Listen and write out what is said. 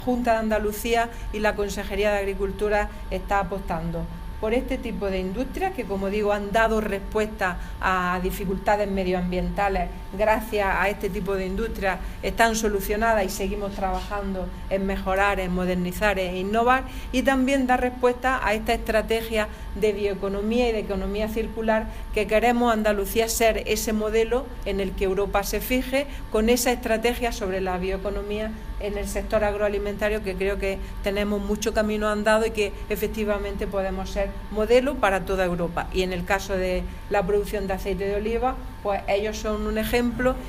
Junta de Andalucía y la Consejería de Agricultura está apostando por este tipo de industrias que, como digo, han dado respuesta a dificultades medioambientales. Gracias a este tipo de industrias están solucionadas y seguimos trabajando en mejorar, en modernizar e innovar, y también dar respuesta a esta estrategia de bioeconomía y de economía circular que queremos Andalucía ser ese modelo en el que Europa se fije, con esa estrategia sobre la bioeconomía en el sector agroalimentario, que creo que tenemos mucho camino andado y que efectivamente podemos ser modelo para toda Europa. Y en el caso de la producción de aceite de oliva, pues ellos son un ejemplo